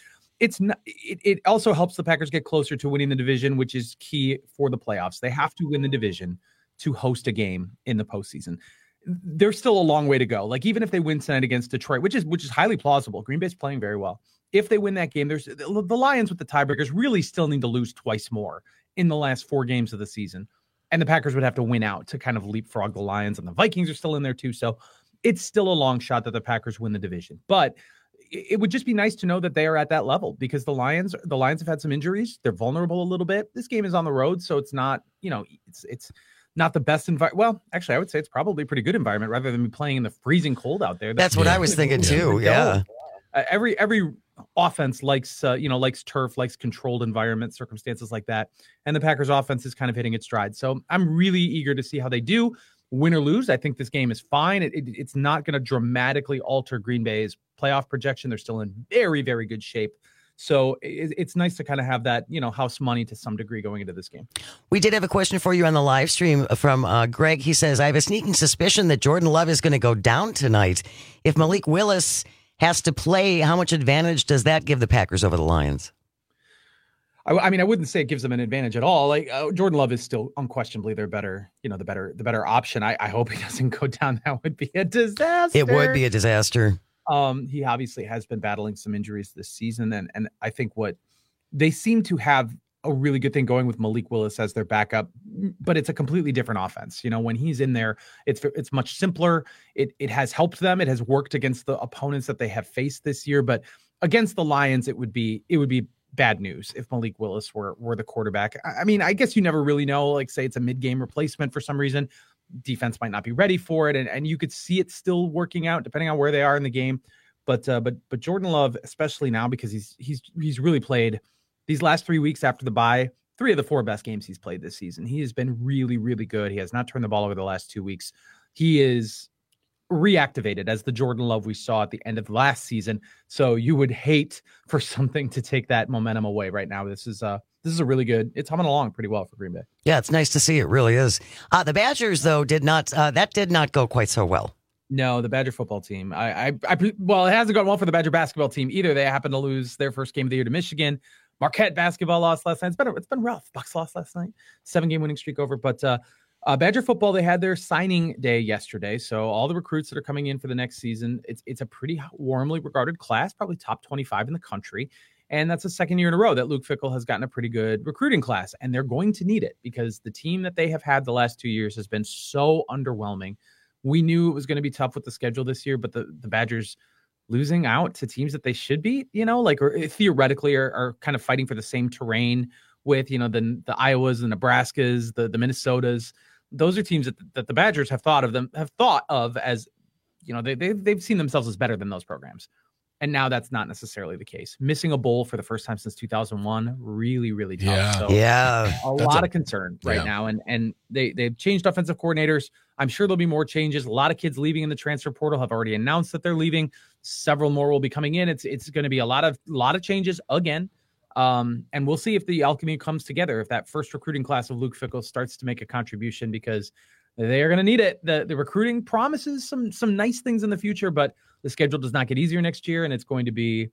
it's not, it also helps the Packers get closer to winning the division, which is key for the playoffs. They have to win the division to host a game in the postseason. There's still a long way to go. Like, even if they win tonight against Detroit, which is highly plausible, Green Bay's playing very well. If they win that game, there's the Lions with the tiebreakers really still need to lose twice more in the last 4 games of the season. And the Packers would have to win out to kind of leapfrog the Lions, and the Vikings are still in there too. So it's still a long shot that the Packers win the division. But it would just be nice to know that they are at that level, because the Lions have had some injuries. They're vulnerable a little bit. This game is on the road, so it's not, it's not the best environment. Well, actually, I would say it's probably a pretty good environment rather than be playing in the freezing cold out there. That's what I was thinking too. Yeah. Every offense likes turf, likes controlled environment, circumstances like that. And the Packers offense is kind of hitting its stride. So I'm really eager to see how they do. Win or lose, I think this game is fine. It's not going to dramatically alter Green Bay's playoff projection. They're still in very, very good shape. So it's nice to kind of have that, house money to some degree going into this game. We did have a question for you on the live stream from Greg. He says, I have a sneaking suspicion that Jordan Love is going to go down tonight. If Malik Willis has to play, how much advantage does that give the Packers over the Lions? I mean, I wouldn't say it gives them an advantage at all. Like, Jordan Love is still unquestionably their better, the better option. I hope he doesn't go down. That would be a disaster. It would be a disaster. He obviously has been battling some injuries this season, and I think what they seem to have a really good thing going with Malik Willis as their backup, but it's a completely different offense. When he's in there, it's much simpler. It has helped them. It has worked against the opponents that they have faced this year, but against the Lions, it would be bad news if Malik Willis were the quarterback. I mean, I guess you never really know. Like, say it's a mid-game replacement for some reason, defense might not be ready for it, and you could see it still working out depending on where they are in the game. But Jordan Love, especially now, because he's really played these last 3 weeks after the bye, 3 of the 4 best games he's played this season. He has been really, really good. He has not turned the ball over the last 2 weeks. He is reactivated as the Jordan Love we saw at the end of last season. So you would hate for something to take that momentum away right now. This is a really good. It's humming along pretty well for Green Bay. Yeah, it's nice to see. It really is. The Badgers, though, did not go quite so well. No, the Badger football team. Well, it hasn't gone well for the Badger basketball team either. They happened to lose their first game of the year to Michigan. Marquette basketball lost last night. It's been rough. Bucks lost last night. 7-game winning streak over. But Badger football, they had their signing day yesterday. So all the recruits that are coming in for the next season, it's a pretty warmly regarded class, probably top 25 in the country. And that's the second year in a row that Luke Fickell has gotten a pretty good recruiting class. And they're going to need it, because the team that they have had the last 2 years has been so underwhelming. We knew it was going to be tough with the schedule this year, but the Badgers losing out to teams that they should beat, or theoretically are kind of fighting for the same terrain with, the Iowas, the Nebraskas, the Minnesotas. Those are teams that the Badgers have thought of as, they've seen themselves as better than those programs. And now that's not necessarily the case. Missing a bowl for the first time since 2001, really, really tough. Yeah. So yeah. A lot of concern right now. And they've changed offensive coordinators. I'm sure there'll be more changes. A lot of kids leaving in the transfer portal have already announced that they're leaving. Several more will be coming in. It's going to be a lot of changes again. And we'll see if the alchemy comes together, if that first recruiting class of Luke Fickell starts to make a contribution, because they are going to need it. The recruiting promises some nice things in the future, but the schedule does not get easier next year, and it's going to be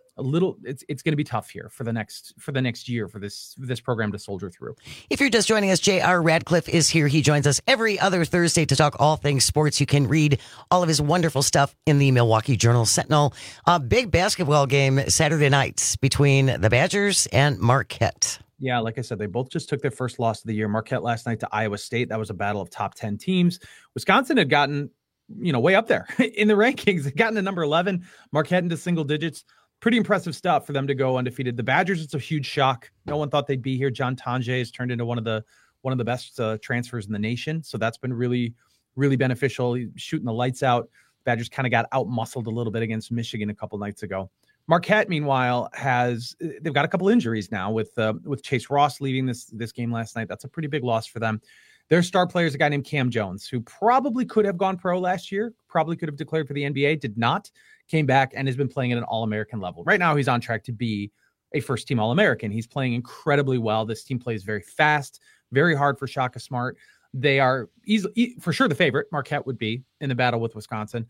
it's going to be tough here for the next year for this program to soldier through. If you're just joining us, J.R. Radcliffe is here. He joins us every other Thursday to talk all things sports. You can read all of his wonderful stuff in the Milwaukee Journal-Sentinel. A big basketball game Saturday night between the Badgers and Marquette. Yeah, like I said, they both just took their first loss of the year. Marquette last night to Iowa State. That was a battle of top 10 teams. Wisconsin had gotten way up there in the rankings. They'd gotten to number 11, Marquette into single digits. Pretty impressive stuff for them to go undefeated. The Badgers, it's a huge shock. No one thought they'd be here. John Tonje has turned into one of the best transfers in the nation. So that's been really, really beneficial. He's shooting the lights out. Badgers kind of got out-muscled a little bit against Michigan a couple nights ago. Marquette, meanwhile, they've got a couple injuries now with Chase Ross leaving this game last night. That's a pretty big loss for them. Their star player is a guy named Cam Jones, who probably could have gone pro last year, probably could have declared for the NBA, did not, came back and has been playing at an All-American level. Right now, he's on track to be a first-team All-American. He's playing incredibly well. This team plays very fast, very hard for Shaka Smart. They are for sure the favorite, Marquette would be, in the battle with Wisconsin.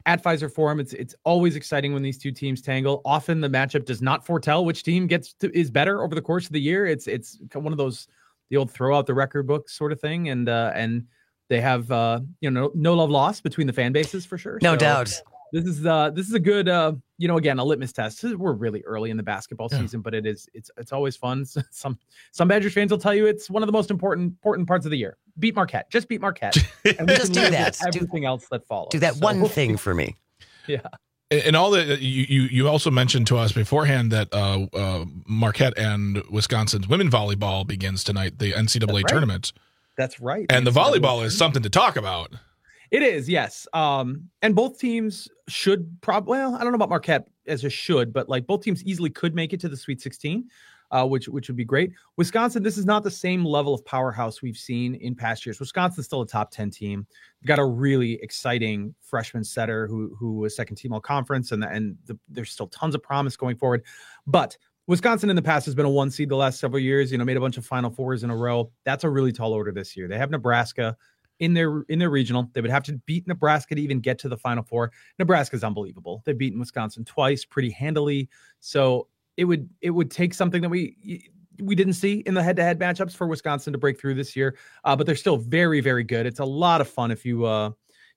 at Pfizer Forum. It's always exciting when these two teams tangle. Often the matchup does not foretell which team is better over the course of the year. It's one of those, the old throw out the record book sort of thing. And they have no love lost between the fan bases for sure. No doubt. This is a good again, a litmus test. We're really early in the basketball season, but it's always fun. Some Badgers fans will tell you it's one of the most important parts of the year. Beat Marquette. Just beat Marquette. And just do that. Everything else that follows. Do that one thing for me. Yeah. And all that you also mentioned to us beforehand that Marquette and Wisconsin's women volleyball begins tonight, the NCAA tournament. That's right. And the volleyball is something to talk about. It is, yes. And both teams should probably, I don't know about Marquette as a should, but like both teams easily could make it to the Sweet 16, which would be great. Wisconsin, this is not the same level of powerhouse we've seen in past years. Wisconsin's still a top 10 team. We've got a really exciting freshman setter who was second team all conference, and there's still tons of promise going forward. But Wisconsin in the past has been a 1 seed the last several years, made a bunch of Final Fours in a row. That's a really tall order this year. They have Nebraska in their regional. They would have to beat Nebraska to even get to the Final Four. Nebraska's unbelievable. They've beaten Wisconsin twice pretty handily. So it would take something that we didn't see in the head-to-head matchups for Wisconsin to break through this year. But they're still very, very good. It's a lot of fun if you I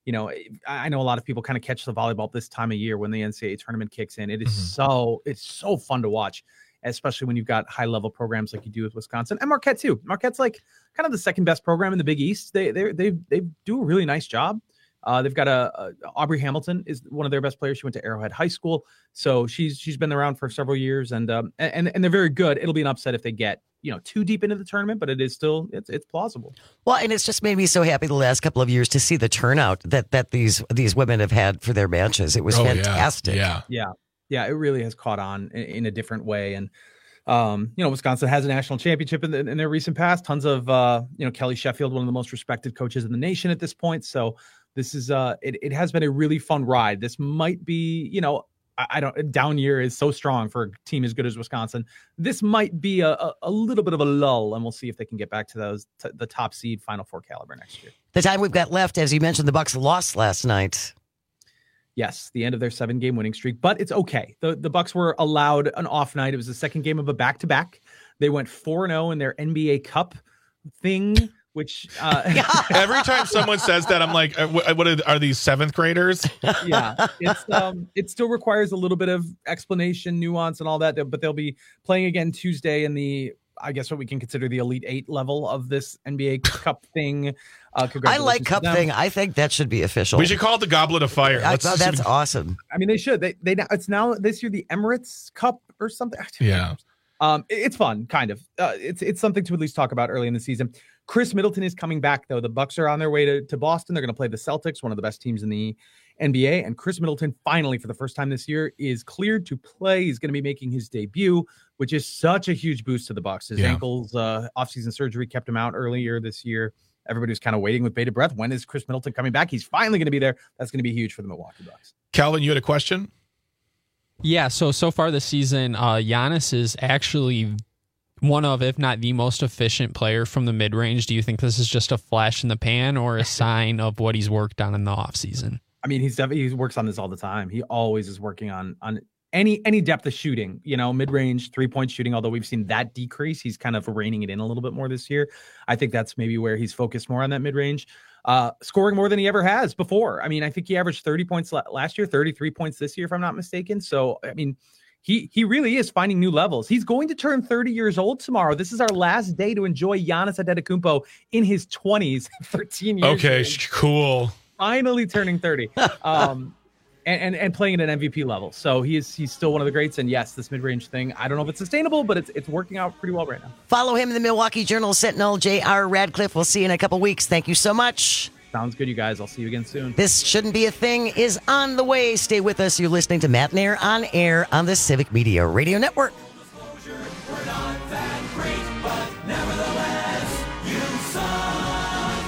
know a lot of people kind of catch the volleyball this time of year when the NCAA tournament kicks in. It is it's so fun to watch, especially when you've got high-level programs like you do with Wisconsin and Marquette too. Marquette's like kind of the second best program in the Big East. They do a really nice job. They've got Aubrey Hamilton is one of their best players. She went to Arrowhead High School, so she's been around for several years, and they're very good. It'll be an upset if they get too deep into the tournament, but it is still it's plausible. Well, and it's just made me so happy the last couple of years to see the turnout that these women have had for their matches. It was fantastic. Yeah, it really has caught on in a different way. And, Wisconsin has a national championship in their recent past. Tons of, Kelly Sheffield, one of the most respected coaches in the nation at this point. So this is, it has been a really fun ride. This might be, down year is so strong for a team as good as Wisconsin. This might be a little bit of a lull, and we'll see if they can get back to the top seed Final Four caliber next year. The time we've got left, as you mentioned, the Bucks lost last night. Yes, the end of their 7-game winning streak, but it's okay. The Bucks were allowed an off night. It was the second game of a back-to-back. They went 4-0 in their NBA Cup thing, which every time someone says that, I'm like, what are these 7th graders? Yeah, it still requires a little bit of explanation, nuance, and all that. But they'll be playing again Tuesday in the, I guess what we can consider the Elite 8 level of this NBA Cup thing. I like Cup thing. I think that should be official. We should call it the Goblet of Fire. That's awesome. I mean, they should. They it's now this year the Emirates Cup or something. Yeah. It's fun, kind of. It's something to at least talk about early in the season. Chris Middleton is coming back, though. The Bucks are on their way to Boston. They're going to play the Celtics, one of the best teams in the NBA. And Chris Middleton, finally, for the first time this year, is cleared to play. He's going to be making his debut, which is such a huge boost to the Bucks. His ankles, offseason surgery kept him out earlier this year. Everybody was kind of waiting with bated breath. When is Chris Middleton coming back? He's finally going to be there. That's going to be huge for the Milwaukee Bucks. Calvin, you had a question? Yeah, so far this season, Giannis is actually one of, if not the most efficient player from the mid-range. Do you think this is just a flash in the pan or a sign of what he's worked on in the offseason? I mean, he works on this all the time. He always is working on any depth of shooting, mid-range 3-point shooting, although we've seen that decrease. He's kind of reining it in a little bit more this year. I think that's maybe where he's focused more on that mid-range. Scoring more than he ever has before. I mean, I think he averaged 30 points last year, 33 points this year, if I'm not mistaken. So, I mean, he really is finding new levels. He's going to turn 30 years old tomorrow. This is our last day to enjoy Giannis Antetokounmpo in his 20s, 13 years Okay, old. Cool. Finally turning 30. And playing at an MVP level. So he's still one of the greats. And yes, this mid-range thing, I don't know if it's sustainable, but it's working out pretty well right now. Follow him in the Milwaukee Journal Sentinel, J.R. Radcliffe. We'll see you in a couple weeks. Thank you so much. Sounds good, you guys. I'll see you again soon. This Shouldn't Be a Thing is on the way. Stay with us. You're listening to Matt and Air on air on the Civic Media Radio Network. We're not that great, but nevertheless, you suck.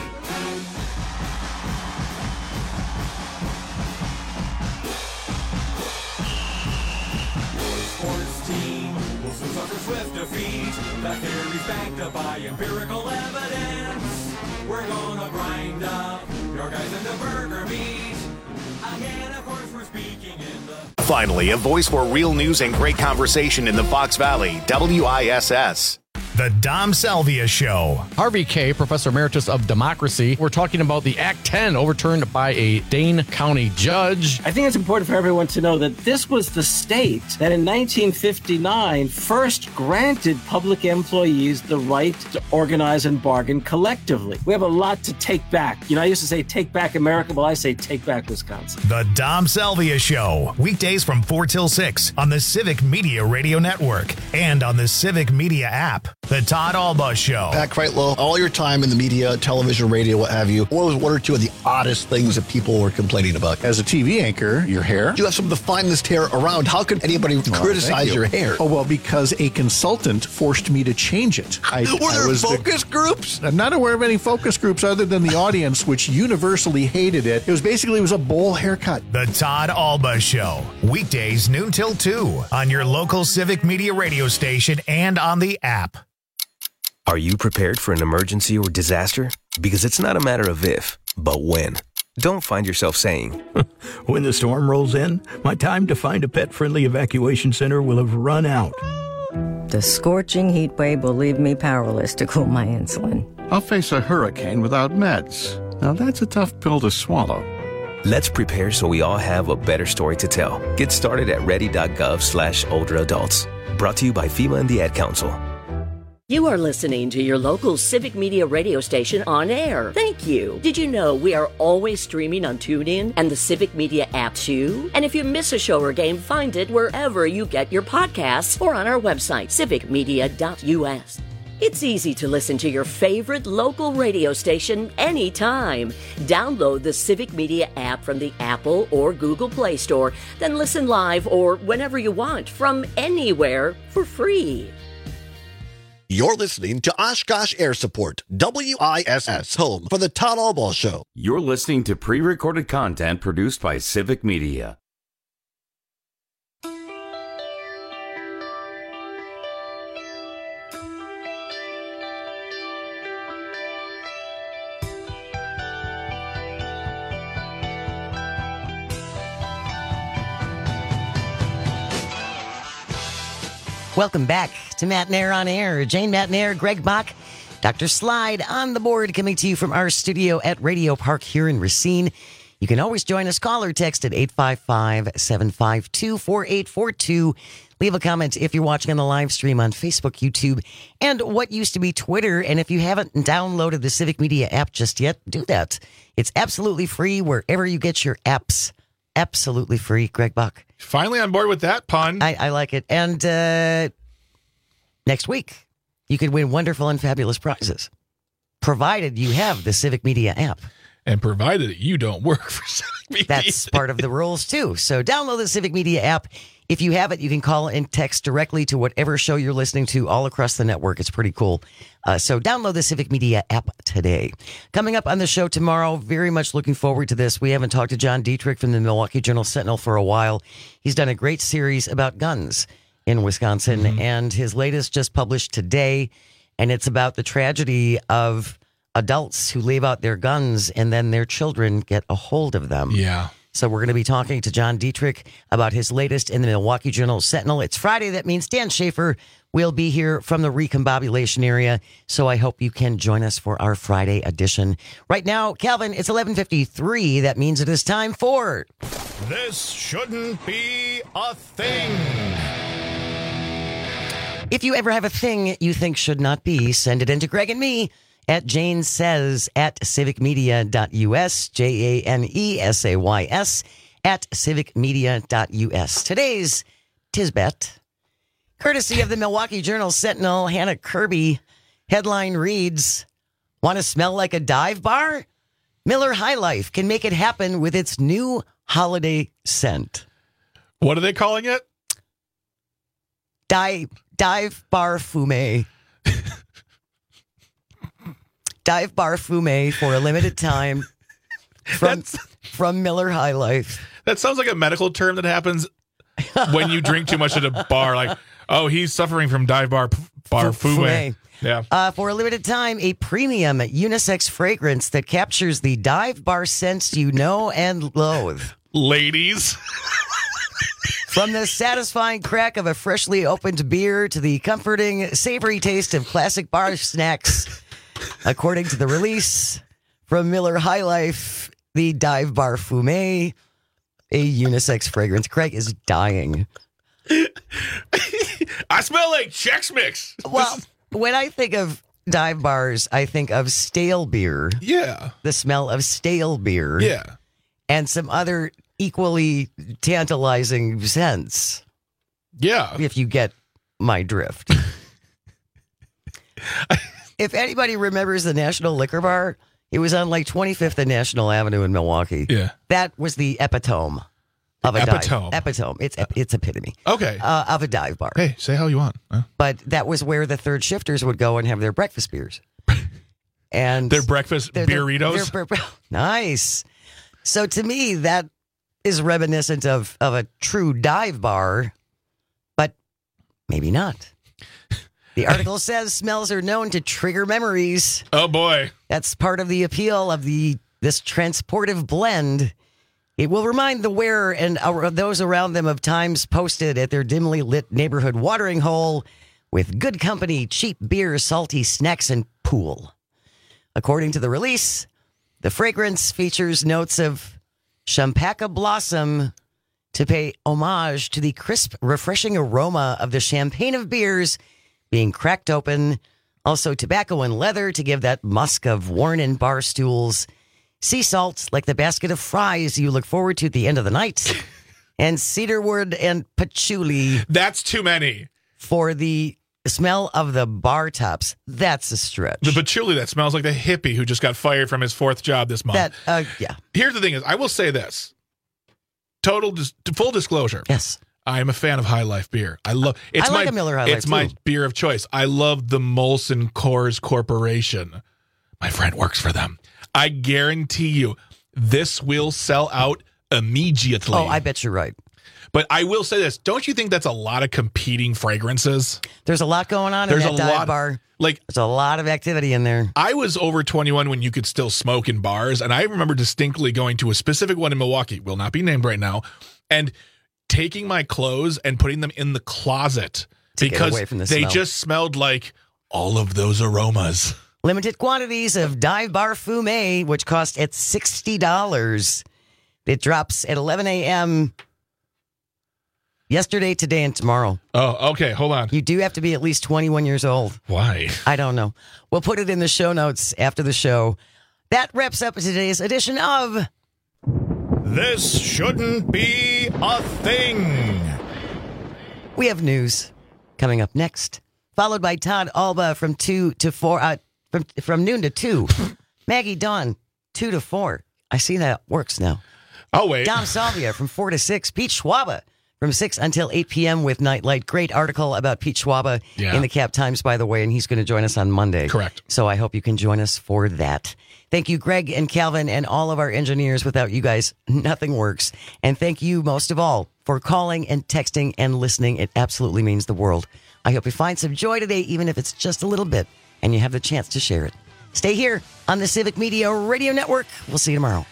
Your sports team will soon suffer swift defeat. The theory's backed up by empirical evidence. We're gonna grind up your guys into burger meat. Finally, a voice for real news and great conversation in the Fox Valley, WISS. The Dom Salvia Show. Harvey Kaye, Professor Emeritus of Democracy. We're talking about the Act 10 overturned by a Dane County judge. I think it's important for everyone to know that this was the state that in 1959 first granted public employees the right to organize and bargain collectively. We have a lot to take back. You know, I used to say take back America. Well, I say take back Wisconsin. The Dom Salvia Show. Weekdays from 4 till 6 on the Civic Media Radio Network and on the Civic Media app. The Todd Alba Show. Pat Kreitlow, all your time in the media, television, radio, what have you, what was one or two of the oddest things that people were complaining about? As a TV anchor, your hair. You have some of the finest hair around. How could anybody criticize your hair? Oh, well, because a consultant forced me to change it. Were there focus groups? I'm not aware of any focus groups other than the audience, which universally hated it. It was a bowl haircut. The Todd Alba Show. Weekdays noon till 2 on your local Civic Media radio station and on the app. Are you prepared for an emergency or disaster? Because it's not a matter of if, but when. Don't find yourself saying, when the storm rolls in, my time to find a pet-friendly evacuation center will have run out. The scorching heat wave will leave me powerless to cool my insulin. I'll face a hurricane without meds. Now that's a tough pill to swallow. Let's prepare so we all have a better story to tell. Get started at ready.gov/olderadults. Brought to you by FEMA and the Ad Council. You are listening to your local Civic Media radio station on air. Thank you. Did you know we are always streaming on TuneIn and the Civic Media app too? And if you miss a show or game, find it wherever you get your podcasts or on our website, civicmedia.us. It's easy to listen to your favorite local radio station anytime. Download the Civic Media app from the Apple or Google Play Store, then listen live or whenever you want from anywhere for free. You're listening to Oshkosh Air Support, WISS, home for the Todd Alba Show. You're listening to pre-recorded content produced by Civic Media. Welcome back to Matt Nair on Air. Jane Matt Nair, Greg Bach, Dr. Slide on the board, coming to you from our studio at Radio Park here in Racine. You can always join us. Call or text at 855-752-4842. Leave a comment if you're watching on the live stream on Facebook, YouTube, and what used to be Twitter. And if you haven't downloaded the Civic Media app just yet, do that. It's absolutely free wherever you get your apps. Absolutely free. Greg Bach. Finally on board with that pun. I like it. And next week, you could win wonderful and fabulous prizes, provided you have the Civic Media app. And provided you don't work for Civic Media. That's part of the rules, too. So download the Civic Media app. If you have it, you can call and text directly to whatever show you're listening to all across the network. It's pretty cool. So download the Civic Media app today. Coming up on the show tomorrow, very much looking forward to this. We haven't talked to John Dietrich from the Milwaukee Journal-Sentinel for a while. He's done a great series about guns in Wisconsin, and his latest just published today, and it's about the tragedy of adults who leave out their guns and then their children get a hold of them. Yeah. So we're going to be talking to John Dietrich about his latest in the Milwaukee Journal-Sentinel. It's Friday. That means Dan Schaefer will be here from the recombobulation area. So I hope you can join us for our Friday edition. Right now, Calvin, it's 11:53. That means it is time for... This shouldn't be a thing. If you ever have a thing you think should not be, send it in to Greg and me at Jane Says at civicmedia.us, JANESAYS at civicmedia.us. Today's Tisbet, courtesy of the Milwaukee Journal-Sentinel, Hannah Kirby. Headline reads, want to smell like a dive bar? Miller High Life can make it happen with its new holiday scent. What are they calling it? Dive Bar Fume. Dive Bar Fume for a limited time from Miller High Life. That sounds like a medical term that happens when you drink too much at a bar. Like, oh, he's suffering from Dive Bar Fume. Yeah. For a limited time, a premium unisex fragrance that captures the dive bar scents you know and loathe. ladies. From the satisfying crack of a freshly opened beer to the comforting, savory taste of classic bar snacks, according to the release from Miller High Life, the Dive Bar Fume, a unisex fragrance. Craig is dying. I smell like Chex Mix. Well, when I think of dive bars, I think of stale beer. Yeah. The smell of stale beer. Yeah. And some other equally tantalizing scents. Yeah. If you get my drift. If anybody remembers the National Liquor Bar, it was on like 25th and National Avenue in Milwaukee. Yeah. That was the epitome of a Epitome. dive. Epitome. It's epitome. Okay. Of a dive bar. Hey, say how you want. Huh? But that was where the third shifters would go and have their breakfast beers. And their breakfast burritos. Nice. So to me, that is reminiscent of a true dive bar, but maybe not. The article says smells are known to trigger memories. Oh boy. That's part of the appeal of this transportive blend. It will remind the wearer and those around them of times posted at their dimly lit neighborhood watering hole with good company, cheap beer, salty snacks, and pool. According to the release, the fragrance features notes of Champaca blossom to pay homage to the crisp, refreshing aroma of the champagne of beers being cracked open. Also, tobacco and leather to give that musk of worn-in bar stools. Sea salt, like the basket of fries you look forward to at the end of the night. And cedarwood and patchouli. That's too many. For the smell of the bar tops. That's a stretch. The patchouli that smells like the hippie who just got fired from his 4th job this month. Yeah. Here's the thing is, I will say this. Full disclosure. Yes. I am a fan of High Life beer. I like a Miller High Life. It's my beer of choice. I love the Molson Coors Corporation. My friend works for them. I guarantee you, this will sell out immediately. Oh, I bet you're right. But I will say this. Don't you think that's a lot of competing fragrances? There's a lot going on in that dive bar. There's a lot of activity in there. I was over 21 when you could still smoke in bars, and I remember distinctly going to a specific one in Milwaukee, will not be named right now, and taking my clothes and putting them in the closet because they just smelled like all of those aromas. Limited quantities of Dive Bar Fume, which cost at $60. It drops at 11 a.m. yesterday, today, and tomorrow. Oh, okay. Hold on. You do have to be at least 21 years old. Why? I don't know. We'll put it in the show notes after the show. That wraps up today's edition of This Shouldn't Be a Thing. We have news coming up next, followed by Todd Alba from 2 to 4, from noon to 2. Maggie Dawn, 2 to 4. I see that works now. Oh, wait. Dom Salvia from 4 to 6. Pete Schwaba from 6 until 8 p.m. with Nightlight. Great article about Pete Schwaba in the Cap Times, by the way, and he's going to join us on Monday. Correct. So I hope you can join us for that. Thank you, Greg and Calvin, and all of our engineers. Without you guys, nothing works. And thank you, most of all, for calling and texting and listening. It absolutely means the world. I hope you find some joy today, even if it's just a little bit, and you have the chance to share it. Stay here on the Civic Media Radio Network. We'll see you tomorrow.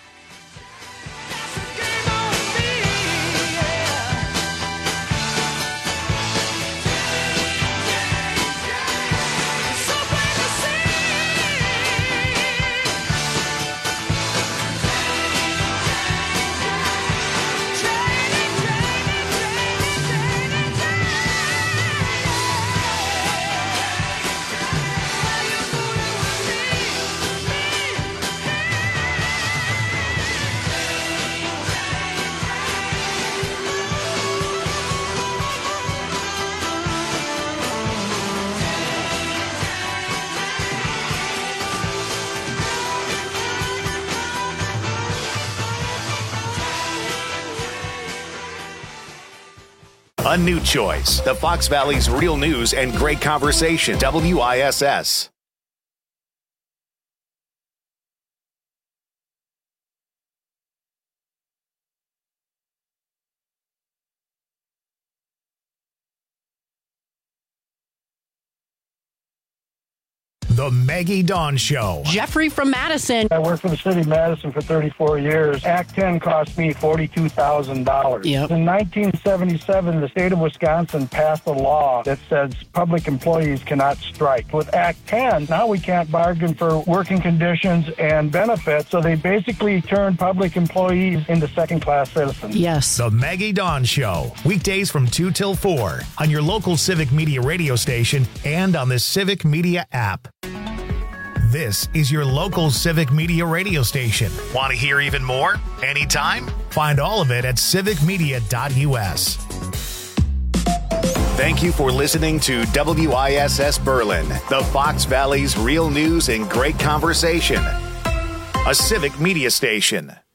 A new choice. The Fox Valley's real news and great conversation. WISS. The Maggie Dawn Show. Jeffrey from Madison. I worked for the city of Madison for 34 years. Act 10 cost me $42,000. Yep. In 1977, the state of Wisconsin passed a law that says public employees cannot strike. With Act 10, now we can't bargain for working conditions and benefits, so they basically turned public employees into second-class citizens. Yes. The Maggie Dawn Show. Weekdays from 2 till 4 on your local Civic Media radio station and on the Civic Media app. This is your local Civic Media radio station. Want to hear even more? Anytime? Find all of it at civicmedia.us. Thank you for listening to WISS Berlin, the Fox Valley's real news and great conversation. A Civic Media station.